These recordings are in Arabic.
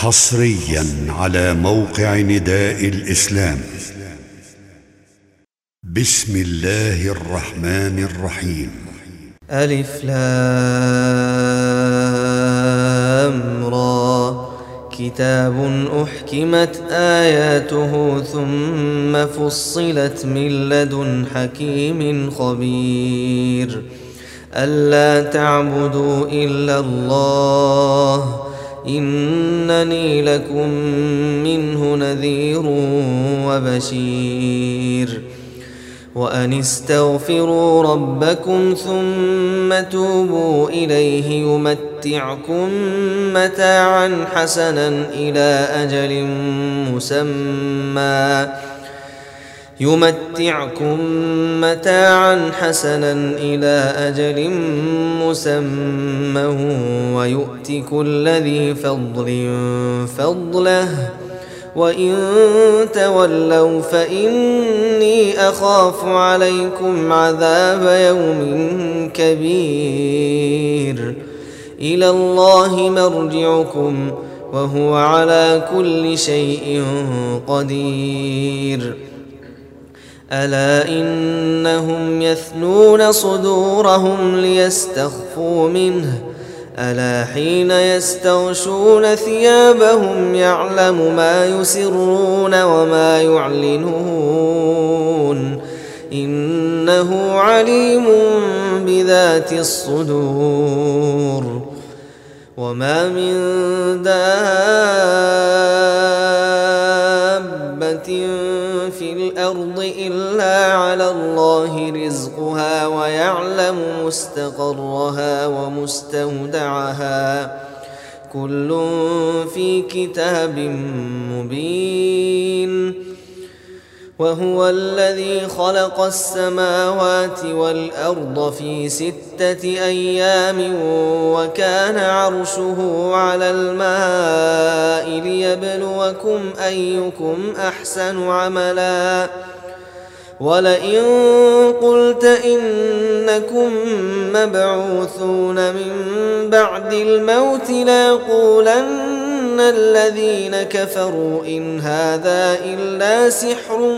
حصريا على موقع نداء الإسلام. بسم الله الرحمن الرحيم. ألف لام را، كتاب أحكمت آياته ثم فصلت من لدن حكيم خبير. ألا تعبدوا إلا الله إنني لكم منه نذير وبشير. وأن استغفروا ربكم ثم توبوا إليه يمتعكم متاعا حسنا إلى أجل مسمى ويؤت كل ذي فضل فضله، وإن تولوا فإني أخاف عليكم عذاب يوم كبير. إلى الله مرجعكم وهو على كل شيء قدير. ألا إنهم يثنون صدورهم ليستخفوا منه، ألا حين يستغشون ثيابهم يعلم ما يسرون وما يعلنون إنه عليم بذات الصدور. وما من دابة في الأرض إلا على الله رزقها ويعلم مستقرها ومستودعها، كل في كتاب مبين. وهو الذي خلق السماوات والأرض في 6 أيام وكان عرشه على الماء ليبلوكم أيكم أحسن عملا. ولئن قلت إنكم مبعوثون من بعد الموت ليقولن الذين كفروا إن هذا إلا سحر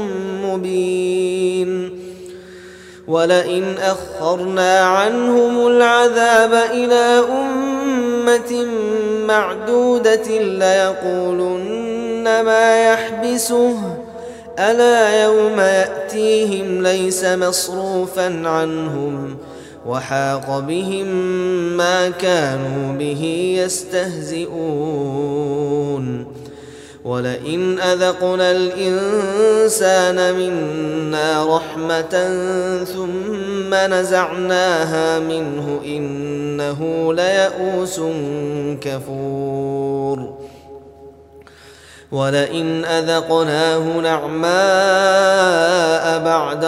مبين. ولئن أخرنا عنهم العذاب إلى أمة معدودة ليقولن ما يحبسه، ألا يوم يأتيهم ليس مصروفا عنهم وحاق بهم ما كانوا به يستهزئون. ولئن أذقنا الإنسان منا رحمة ثم نزعناها منه إنه ليئوس كفور. ولئن أذقناه نعماء بعد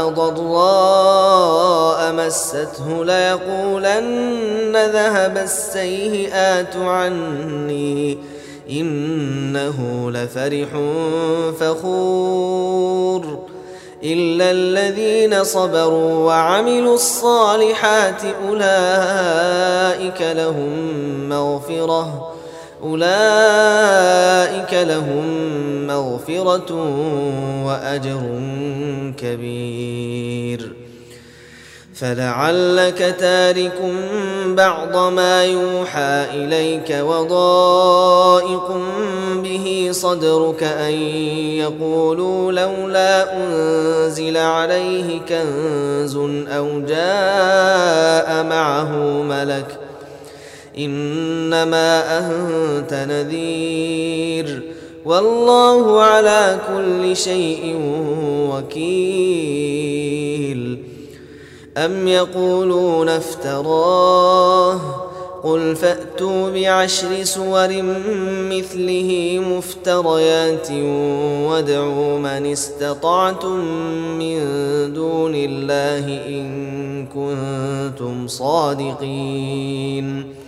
ضراء مسته ليقولن ذهب السيئات عني إنه لفرح فخور. إلا الذين صبروا وعملوا الصالحات أولئك لهم مغفرة وأجر كبير. فلعلك تارك بعض ما يوحى إليك وضائق به صدرك أن يقولوا لولا أنزل عليه كنز أو جاء معه ملك إنما أنت نذير والله على كل شيء وكيل. أم يقولون افتراه قل فأتوا ب10 سور مثله مفتريات وادعوا من استطعتم من دون الله إن كنتم صادقين.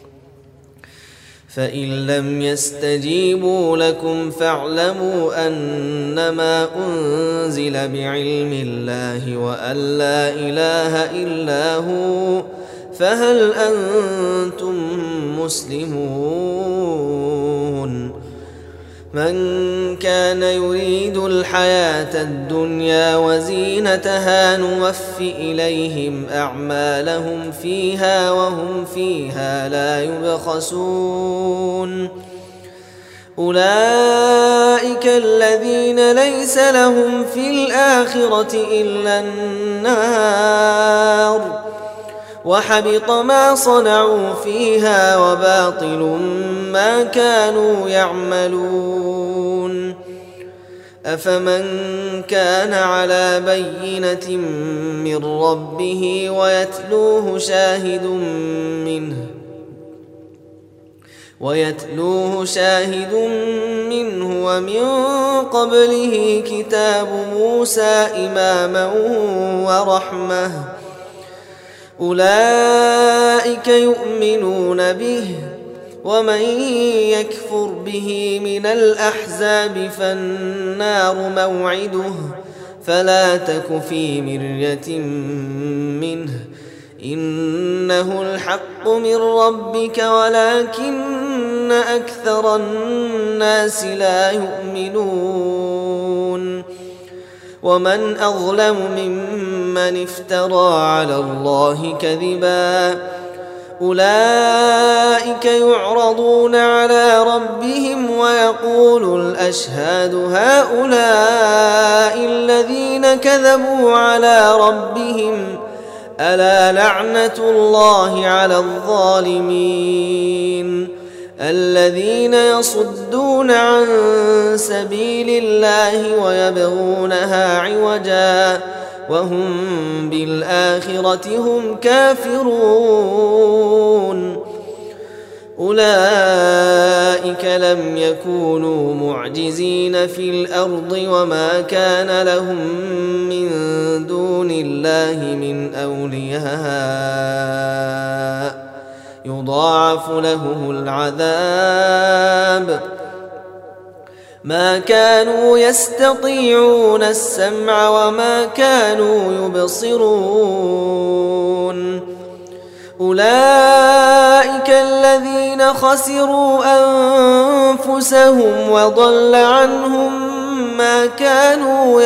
فإن لم يستجيبوا لكم فاعلموا أنما أنزل بعلم الله وأن لا إله إلا هو، فهل أنتم مسلمون؟ من كان يريد الحياة الدنيا وزينتها نوف إليهم أعمالهم فيها وهم فيها لا يبخسون أولئك الذين ليس لهم في الآخرة إلا النار وحبط ما صنعوا فيها وباطل ما كانوا يعملون أفمن كان على بينة من ربه ويتلوه شاهد منه ومن قبله كتاب موسى إماما ورحمة أولئك يؤمنون به ومن يكفر به من الأحزاب فالنار موعده فلا تك في مرية منه إنه الحق من ربك ولكن أكثر الناس لا يؤمنون ومن أظلم ممن افترى على الله كذبا أولئك يعرضون على ربهم ويقول الأشهاد هؤلاء الذين كذبوا على ربهم ألا لعنة الله على الظالمين الذين يصدون عن سبيل الله ويبغونها عوجا وهم بالآخرة هم كافرون أولئك لم يكونوا معجزين في الأرض وما كان لهم من دون الله من أولياء يضاعف لهم العذاب ما كانوا يستطيعون السمع وما كانوا يبصرون أولئك الذين خسروا أنفسهم وضل عنهم ما كانوا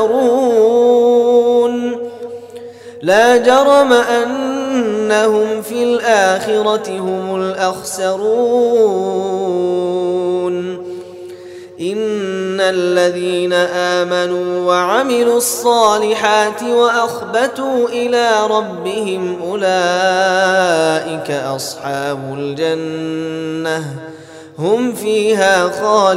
يفترون لا جرم أنهم في الآخرة هم الأخسرون إن الذين آمنوا وعملوا الصالحات وأخبتوا إلى ربهم أولئك أصحاب الجنة هم فيها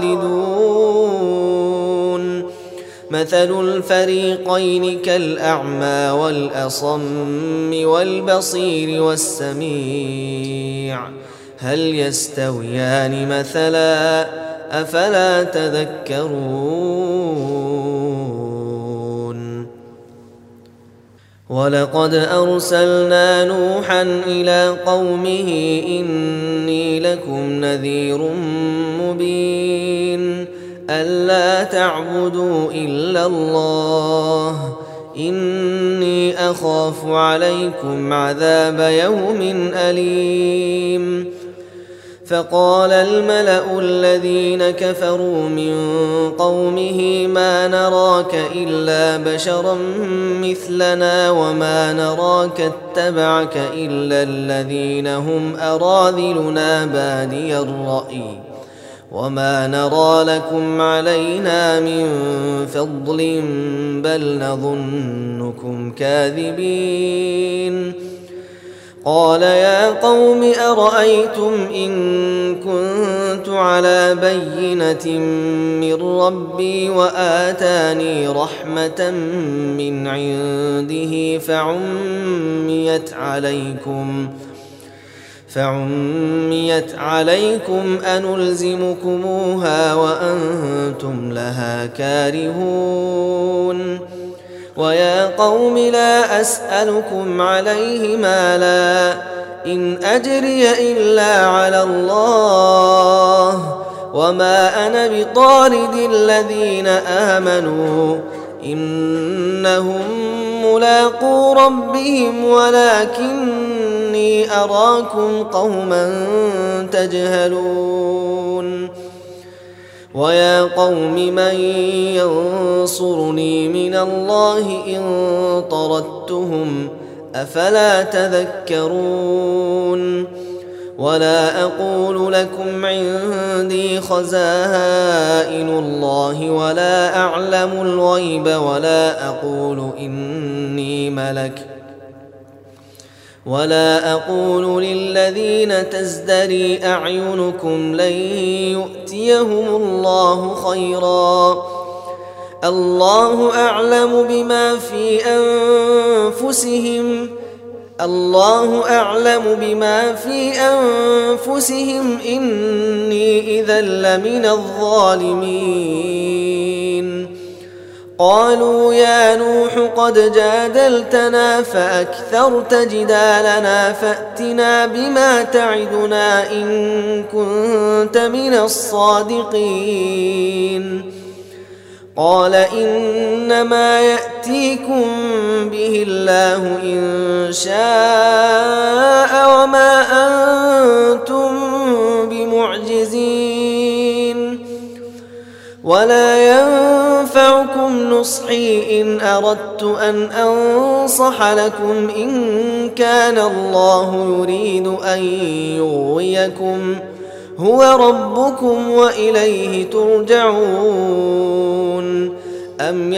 خالدون مثل الفريقين كالأعمى والأصم والبصير والسميع هل يستويان مثلا أفلا تذكرون ولقد أرسلنا نوحا إلى قومه إني لكم نذير مبين ألا تعبدوا إلا الله إني أخاف عليكم عذاب يوم أليم فقال الملأ الذين كفروا من قومه ما نراك إلا بشرا مثلنا وما نراك اتبعك إلا الذين هم أراذلنا بادي الرأي وما نرى لكم علينا من فضل بل نظنكم كاذبين قال يا قوم أرأيتم إن كنت على بينة من ربي وآتاني رحمة من عنده فعميت عليكم أنلزمكموها وأنتم لها كارهون ويا قوم لا أسألكم عليه مالا إن أجري إلا على الله وما أنا بطارد الذين آمنوا إنهم ملاقو ربهم ولكني أراكم قوما تجهلون ويا قوم من ينصرني من الله إن طردتهم أفلا تذكرون ولا أقول لكم عندي خزائن الله ولا أعلم الغيب ولا أقول إني ملك ولا أقول للذين تزدري أعينكم لن يؤتيهم الله خيرا الله أعلم بما في أنفسهم إني إذا لمن الظالمين قالوا يا نوح قد جادلتنا فأكثرت جدالنا فأتنا بما تعدنا إن كنت من الصادقين قال إنما يأتيكم به الله إن شاء وما أنتم بمعجزين ولا ينفعكم نصحي إن أردت أن أنصح لكم إن كان الله يريد أن يغويكم هو ربكم وإليه ترجعون أم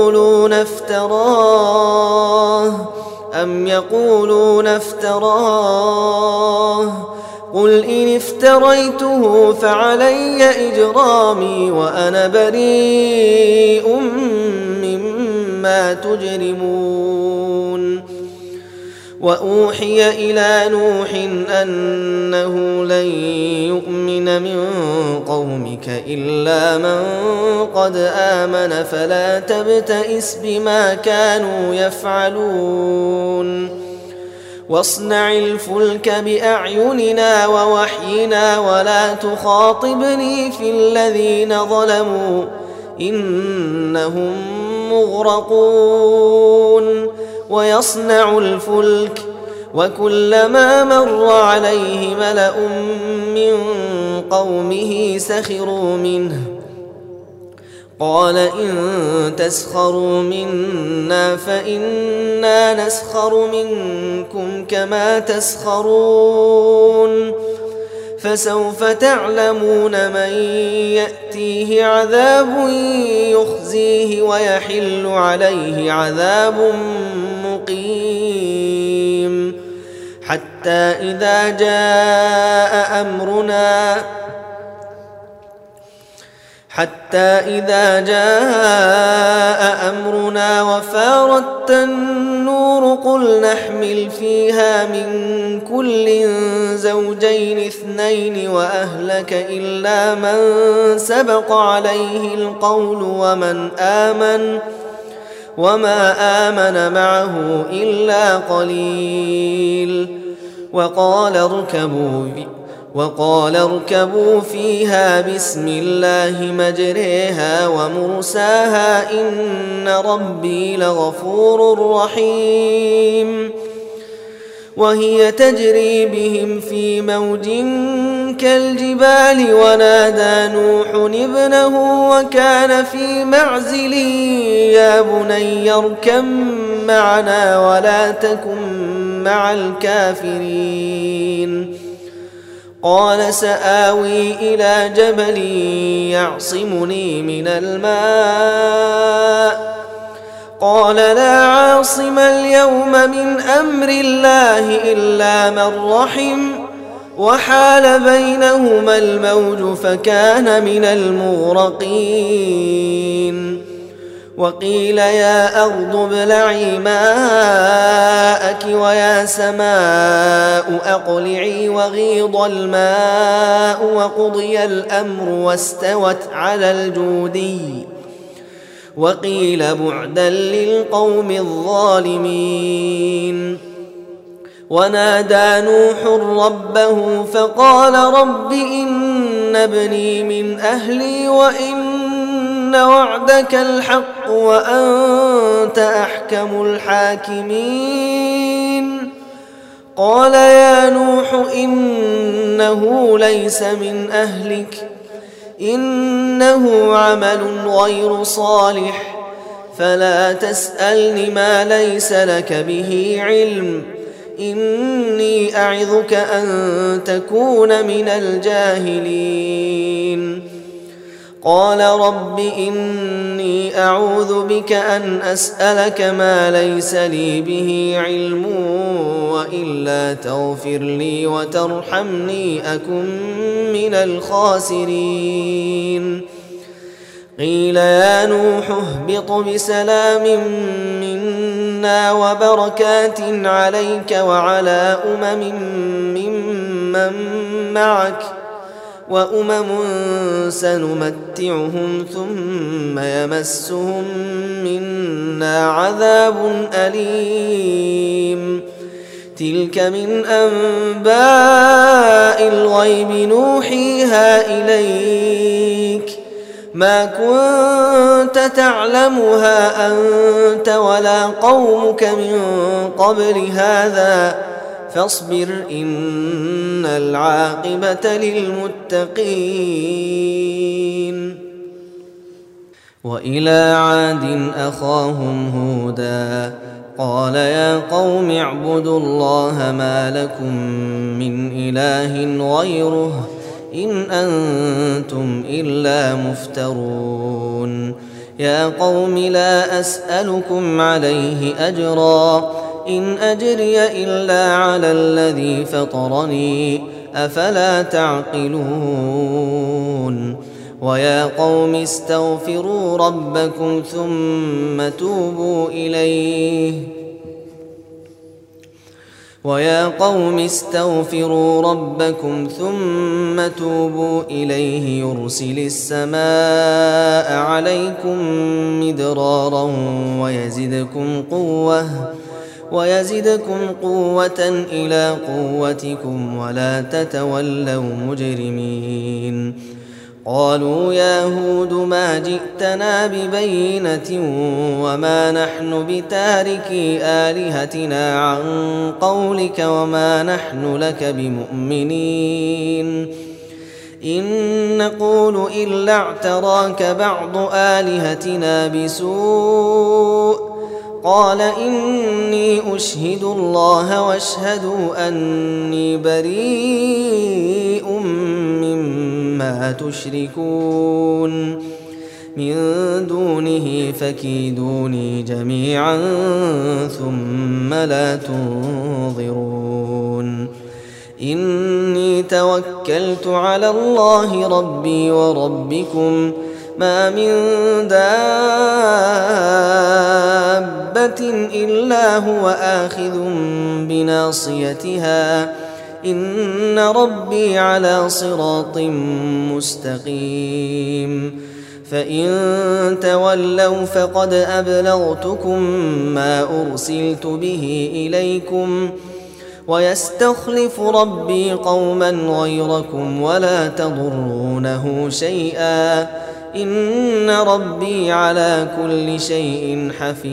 يقولون افتراه قل إن افتريته فعلي إجرامي وأنا بريء مما تجرمون وأوحي إلى نوح أنه لن يؤمن من قومك إلا من قد آمن فلا تبتئس بما كانوا يفعلون واصنع الفلك بأعيننا ووحينا ولا تخاطبني في الذين ظلموا إنهم مغرقون ويصنع الفلك وكلما مر عليه ملأ من قومه سخروا منه قال إن تسخروا منا فإنا نسخر منكم كما تسخرون فسوف تعلمون من يأتيه عذاب يخزيه ويحل عليه عذاب مقيم حتى إذا جاء أمرنا وفارت النور قل نحمل فيها من كل زوجين اثنين وأهلك إلا من سبق عليه القول وما آمن معه إلا قليل وقال اركبوا فيها بسم الله مجريها ومرساها إن ربي لغفور رحيم وهي تجري بهم في موج كالجبال ونادى نوح ابنه وكان في معزل يا بني اركب معنا ولا تكن مع الكافرين قال سآوي إلى جبل يعصمني من الماء قال لا عاصم اليوم من أمر الله إلا من رحم وحال بينهما الموج فكان من المغرقين وقيل يا أرض ابلعي ماءك ويا سماء أقلعي وغيض الماء وقضي الأمر واستوت على الجودي وقيل بعدا للقوم الظالمين ونادى نوح ربه فقال رب إن ابني من أهلي وإن وعدك الحق وأنت أحكم الحاكمين قال يا نوح إنه ليس من أهلك إنه عمل غير صالح فلا تسألن ما ليس لك به علم إني أعظك أن تكون من الجاهلين قال رب إني أعوذ بك أن أسألك ما ليس لي به علم وإلا تغفر لي وترحمني أكن من الخاسرين قيل يا نوح اهبط بسلام منا وبركات عليك وعلى ممن معك وأمم سنمتعهم ثم يمسهم منا عذاب أليم تلك من أنباء الغيب نوحيها إليك ما كنت تعلمها أنت ولا قومك من قبل هذا فاصبر إن العاقبة للمتقين وإلى عاد أخاهم هودا قال يا قوم اعبدوا الله ما لكم من إله غيره إن أنتم إلا مفترون يا قوم لا أسألكم عليه أجرا إن أجري إلا على الذي فطرني أفلا تعقلون ويا قوم استغفروا ربكم ثم توبوا إليه يرسل السماء عليكم مدرارا ويزدكم قوة إلى قوتكم ولا تتولوا مجرمين قالوا يا هود ما جئتنا ببينة وما نحن بتاركي آلهتنا عن قولك وما نحن لك بمؤمنين إن نقول إلا اعتراك بعض آلهتنا بسوء قال إني أشهد الله واشهدوا أني بريء مما تشركون من دونه فكيدوني جميعا ثم لا تنظرون إني توكلت على الله ربي وربكم ما من دابة إلا هو آخذ بناصيتها إن ربي على صراط مستقيم فإن تولوا فقد أبلغتكم ما أرسلت به إليكم ويستخلف ربي قوما غيركم ولا تضرونه شيئا إن ربي على كل شيء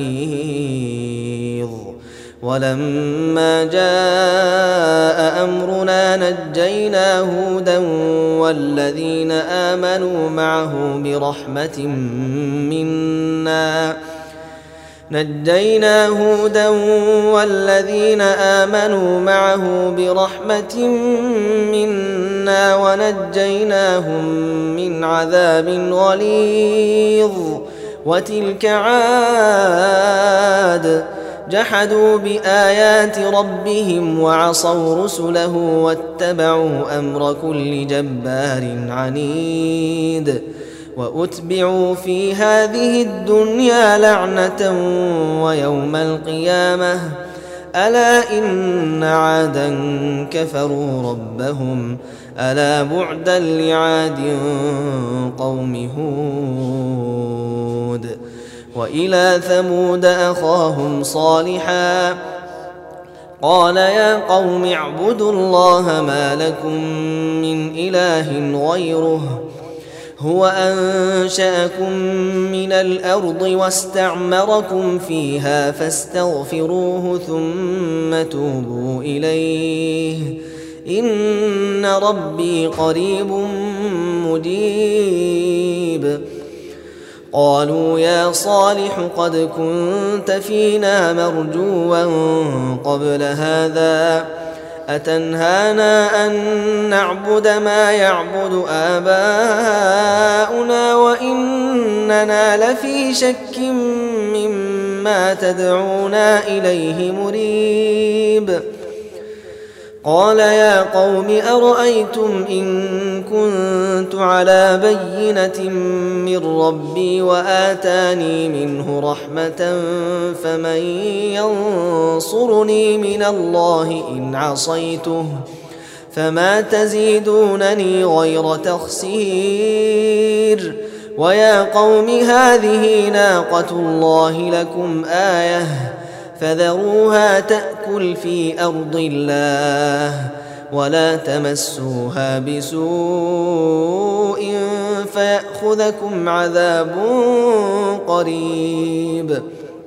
حفيظ ولما جاء أمرنا نجينا هودا والذين آمنوا معه برحمة منا ونجيناهم من عذاب غليظ وتلك عاد جحدوا بآيات ربهم وعصوا رسله واتبعوا أمر كل جبار عنيد وأتبعوا في هذه الدنيا لعنة ويوم القيامة ألا إن عادا كفروا ربهم ألا بعدا لعاد قوم هود وإلى ثمود أخاهم صالحا قال يا قوم اعبدوا الله ما لكم من إله غيره هو أنشأكم من الأرض واستعمركم فيها فاستغفروه ثم توبوا إليه إن ربي قريب مجيب. قالوا يا صالح قد كنت فينا مرجوا قبل هذا أتنهانا أن نعبد ما يعبد آباؤنا وإننا لفي شك مما تدعونا إليه مريب. قال يا قوم أرأيتم إن كنت على بينة من ربي وآتاني منه رحمة فمن ينصرني من الله إن عصيته فما تزيدونني غير تخسير. ويا قوم هذه ناقة الله لكم آية فذروها تأكل في أرض الله ولا تمسوها بسوء فيأخذكم عذاب قريب.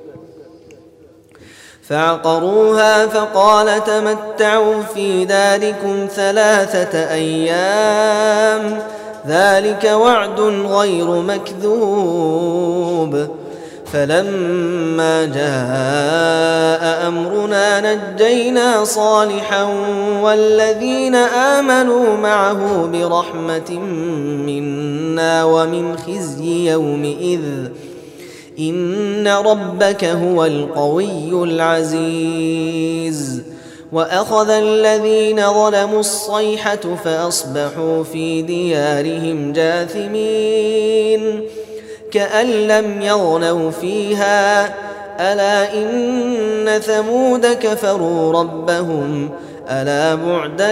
فعقروها فقال تمتعوا في داركم 3 أيام ذلك وعد غير مكذوب. فلما جاء أمرنا نجينا صالحا والذين آمنوا معه برحمة منا ومن خزي يومئذ إن ربك هو القوي العزيز. وأخذ الذين ظلموا الصيحة فأصبحوا في ديارهم جاثمين كأن لم يغنوا فيها ألا إن ثمود كفروا ربهم ألا بعدا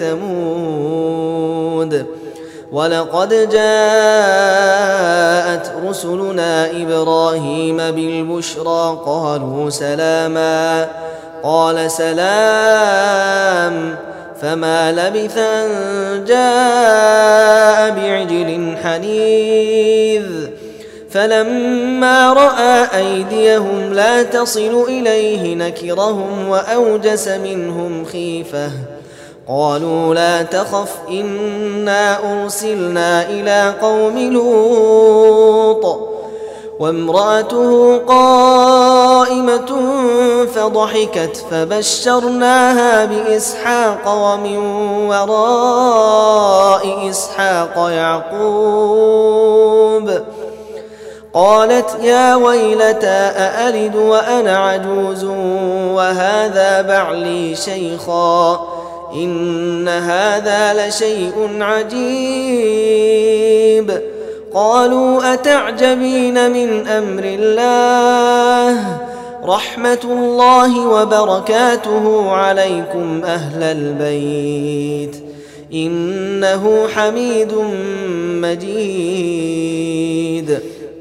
لثمود. ولقد جاءت رسلنا إبراهيم بالبشرى قالوا سلاما قال سلام فما لبث أن جاء بعجل حنيذ. فلما رأى أيديهم لا تصل إليه نكرهم وأوجس منهم خيفة قالوا لا تخف إنا أرسلنا إلى قوم لوط وامرأته قائمة فضحكت فبشرناها بإسحاق ومن وراء إسحاق يعقوب. قالت يا ويلتى أألد وأنا عجوز وهذا بعلي شيخا إن هذا لشيء عجيب. قالوا أتعجبين من أمر الله رحمة الله وبركاته عليكم أهل البيت إنه حميد مجيد.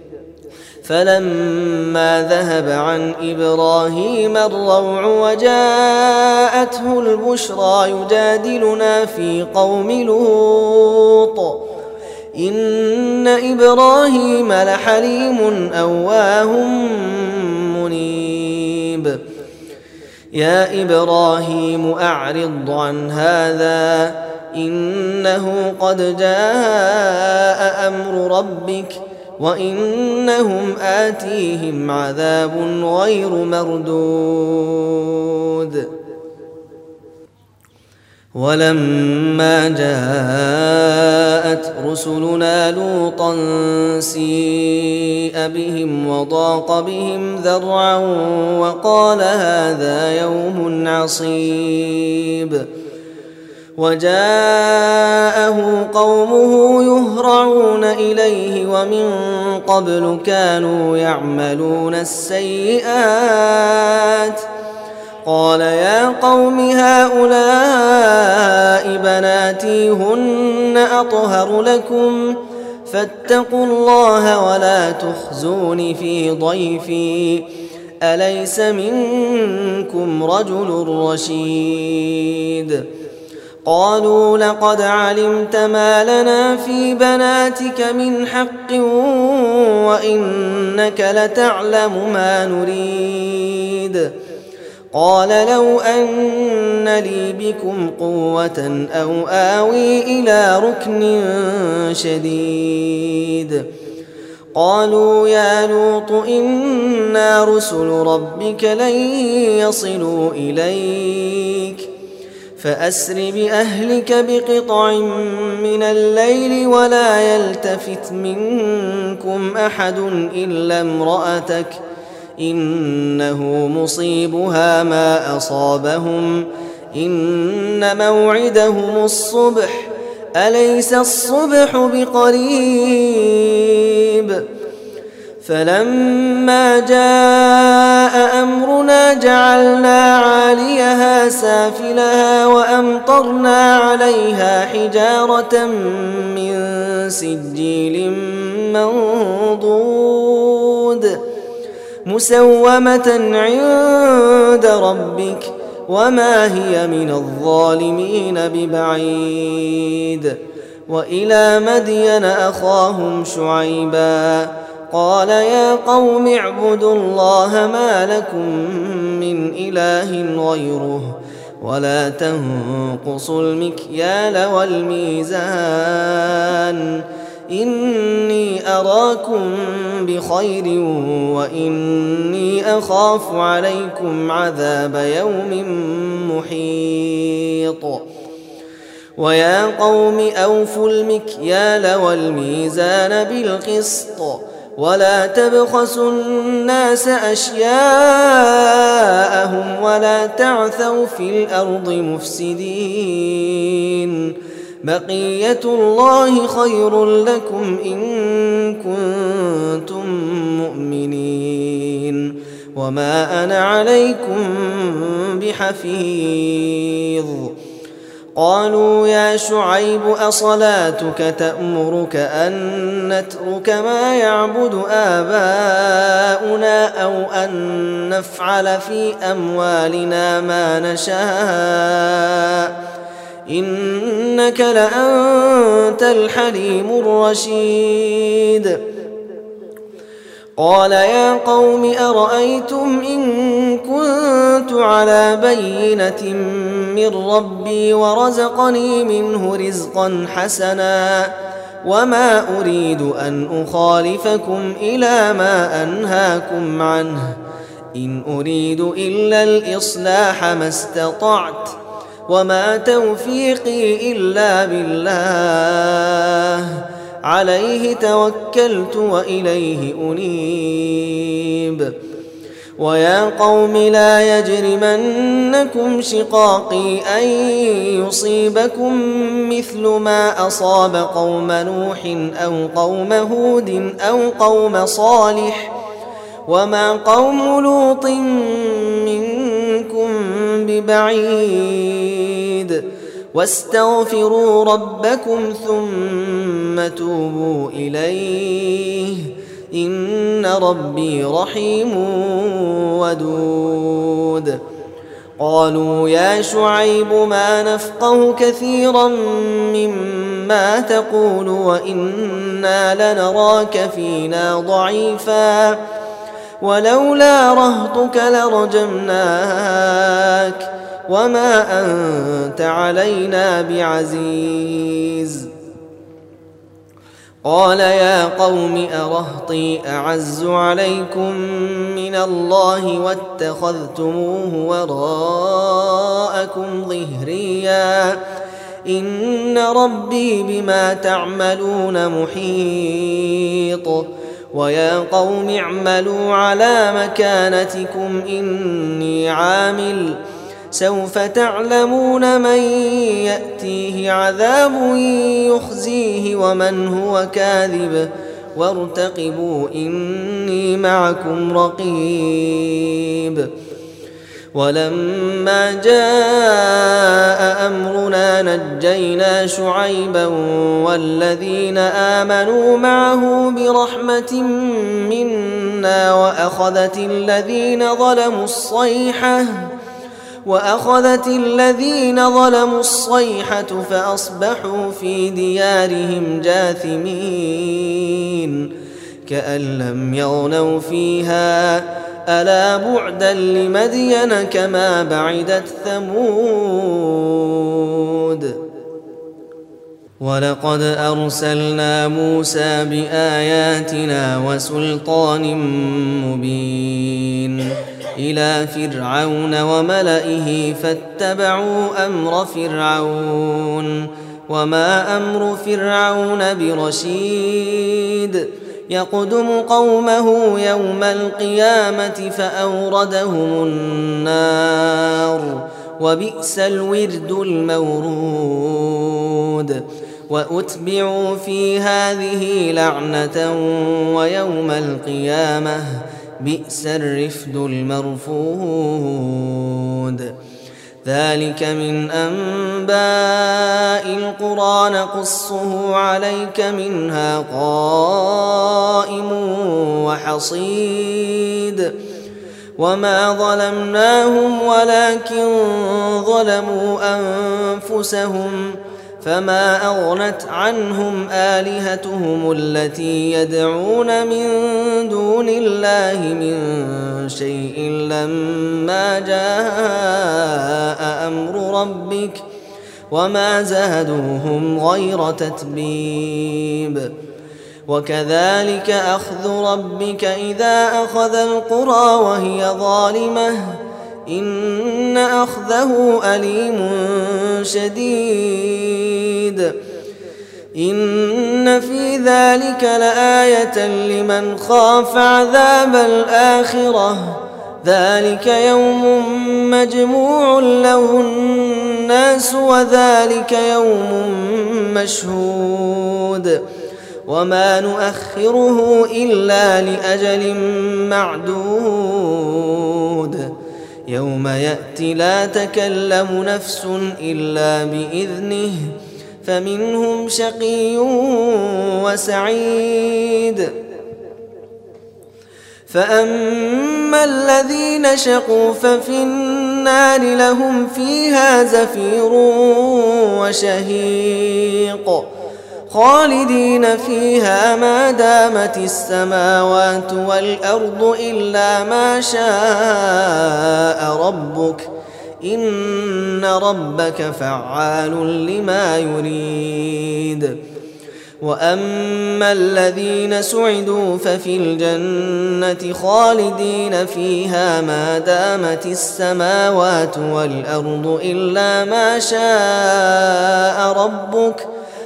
فلما ذهب عن إبراهيم الروع وجاءته البشرى يجادلنا في قوم لوط إن إبراهيم لحليم أواه منيب. يا إبراهيم أعرض عن هذا إنه قد جاء أمر ربك وإنهم آتيهم عذاب غير مردود. ولما جاءت رسلنا لوطا سيء بهم وضاق بهم ذرعا وقال هذا يوم عصيب. وجاءه قومه يهرعون إليه ومن قبل كانوا يعملون السيئات قال يا قوم هؤلاء بناتي هن أطهر لكم فاتقوا الله ولا تخزون في ضيفي أليس منكم رجل رشيد. قالوا لقد علمت ما لنا في بناتك من حق وإنك لتعلم ما نريد. قال لو أن لي بكم قوة أو آوي إلى ركن شديد. قالوا يا لوط إنا رسل ربك لن يصلوا إليك فأسر بأهلك بقطع من الليل ولا يلتفت منكم أحد إلا امرأتك إنه مصيبها ما أصابهم إن موعدهم الصبح أليس الصبح بقريب. فلما جاء أمرنا جعلنا عاليها سافلها وأمطرنا عليها حجارة من سجيل منضود مسومة عند ربك وما هي من الظالمين ببعيد. وإلى مدين أخاهم شعيبا قال يا قوم اعبدوا الله ما لكم من إله غيره ولا تنقصوا المكيال والميزان إني أراكم بخير وإني أخاف عليكم عذاب يوم محيط. ويا قوم أوفوا المكيال والميزان بالقسط ولا تبخسوا الناس أشياءهم ولا تعثوا في الأرض مفسدين بقية الله خير لكم إن كنتم مؤمنين وما أنا عليكم بحفيظ. قالوا يا شعيب أصلاتك تأمرك أن نترك ما يعبد آباؤنا أو أن نفعل في أموالنا ما نشاء إنك لأنت الحليم الرشيد. قال يا قوم أرأيتم إن كنت على بينة من ربي ورزقني منه رزقا حسنا وما أريد أن أخالفكم إلى ما أنهاكم عنه إن أريد إلا الإصلاح ما استطعت وما توفيقي إلا بالله عليه توكلت وإليه أنيب. ويا قوم لا يجرمنكم شقاقي أن يصيبكم مثل ما أصاب قوم نوح أو قوم هود أو قوم صالح وما قوم لوط منكم ببعيد واستغفروا ربكم ثم توبوا إليه إن ربي رحيم ودود. قالوا يا شعيب ما نفقه كثيرا مما تقول وإنا لنراك فينا ضعيفا ولولا رهطك لرجمناك وما أنت علينا بعزيز. قال يا قوم أرهطي أعز عليكم من الله واتخذتموه وراءكم ظهريا إن ربي بما تعملون محيط. ويا قوم اعملوا على مكانتكم إني عامل سوف تعلمون من يأتيه عذاب يخزيه ومن هو كاذب وارتقبوا إني معكم رقيب. ولما جاء أمرنا نجينا شعيبا والذين آمنوا معه برحمة منا وأخذت الذين ظلموا الصيحة فأصبحوا في ديارهم جاثمين كأن لم يغنوا فيها ألا بعدا لمدين كما بعدت ثمود. ولقد أرسلنا موسى بآياتنا وسلطان مبين إلى فرعون وملئه فاتبعوا أمر فرعون وما أمر فرعون برشيد يقدم قومه يوم القيامة فأوردهم النار وبئس الورد المورود وأتبعوا في هذه لعنة ويوم القيامة بئس الرفد المرفود. ذلك من أنباء القرى نقصه عليك منها قائم وحصيد وما ظلمناهم ولكن ظلموا أنفسهم فما أغنت عنهم آلهتهم التي يدعون من دون الله من شيء لما جاء أمر ربك وما زادوهم غير تتبيب. وكذلك أخذ ربك إذا أخذ القرى وهي ظالمة إن أخذه أليم شديد. إن في ذلك لآية لمن خاف عذاب الآخرة ذلك يوم مجموع له الناس وذلك يوم مشهود وما نؤخره إلا لأجل معدود يوم يأتي لا تكلم نفس إلا بإذنه فمنهم شقي وسعيد. فأما الذين شقوا ففي النار لهم فيها زفير وشهيق خالدين فيها ما دامت السماوات والأرض إلا ما شاء ربك إن ربك فعال لما يريد. وأما الذين سعدوا ففي الجنة خالدين فيها ما دامت السماوات والأرض إلا ما شاء ربك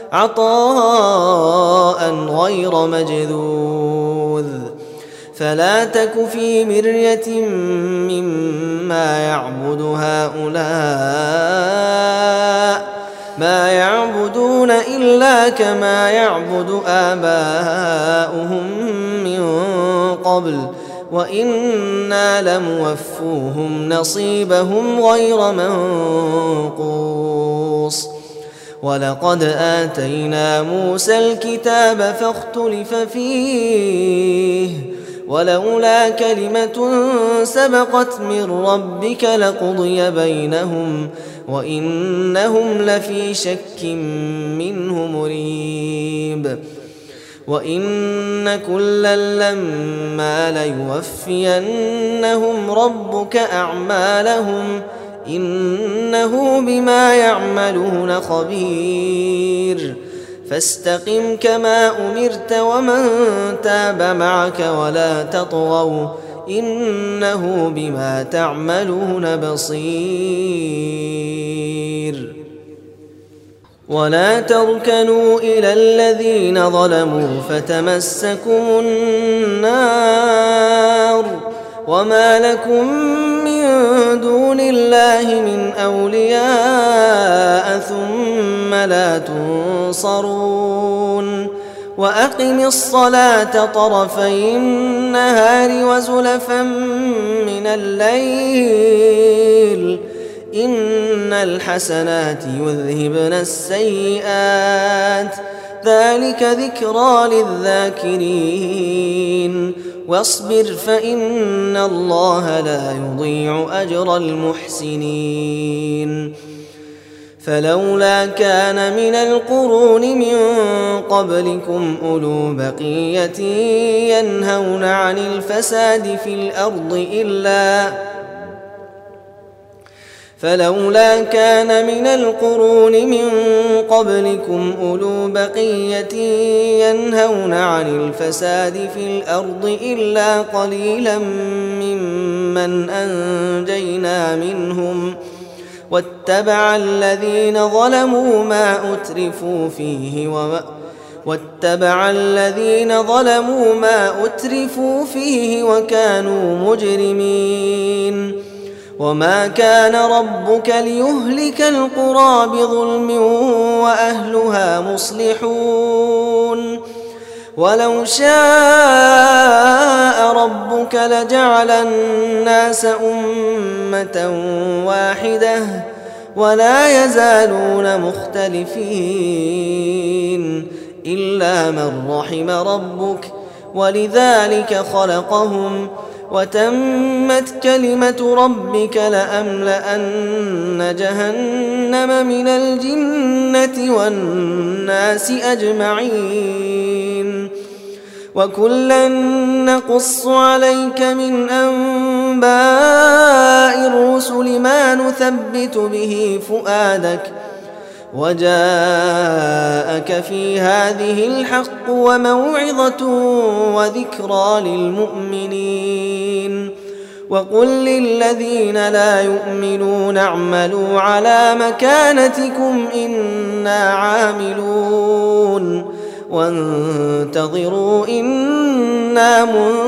عطاء غير مجذوذ. فلا تك في مرية مما يعبد هؤلاء ما يعبدون إلا كما يعبد آباؤهم من قبل وإنا لموفوهم نصيبهم غير منقوص. ولقد آتينا موسى الكتاب فاختلف فيه ولولا كلمة سبقت من ربك لقضي بينهم وإنهم لفي شك منه مريب. وإن كلا لما ليوفينهم ربك أعمالهم إنه بما يعملون خبير. فاستقم كما أمرت ومن تاب معك ولا تطغوا إنه بما تعملون بصير. ولا تركنوا إلى الذين ظلموا فتمسكم النار وما لكم من دون الله من أولياء ثم لا تنصرون. وأقم الصلاة طرفي النهار وزلفا من الليل إن الحسنات يذهبن السيئات ذلك ذكرى للذاكرين. واصبر فإن الله لا يضيع أجر المحسنين. فلولا كان من القرون من قبلكم أولو بقية ينهون عن الفساد في الأرض إلا قليلا ممن أنجينا منهم واتبع الذين ظلموا ما أترفوا فيه وكانوا مجرمين وما كان ربك ليهلك القرى بظلم وأهلها مصلحون ولو شاء ربك لجعل الناس أمة واحدة ولا يزالون مختلفين إلا من رحم ربك ولذلك خلقهم وتمت كلمة ربك لأملأن جهنم من الجنة والناس أجمعين وكلا نقص عليك من أنباء الرسل ما نثبت به فؤادك وجاءك في هذه الحق وموعظة وذكرى للمؤمنين وقل للذين لا يؤمنون اعملوا على مكانتكم إنا عاملون وانتظروا إنا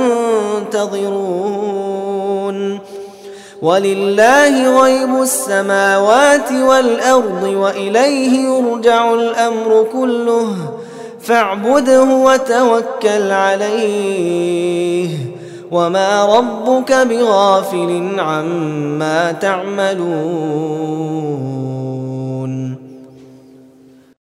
منتظرون ولله غيب السماوات والأرض وإليه يرجع الأمر كله فاعبده وتوكل عليه وما ربك بغافل عما تعملون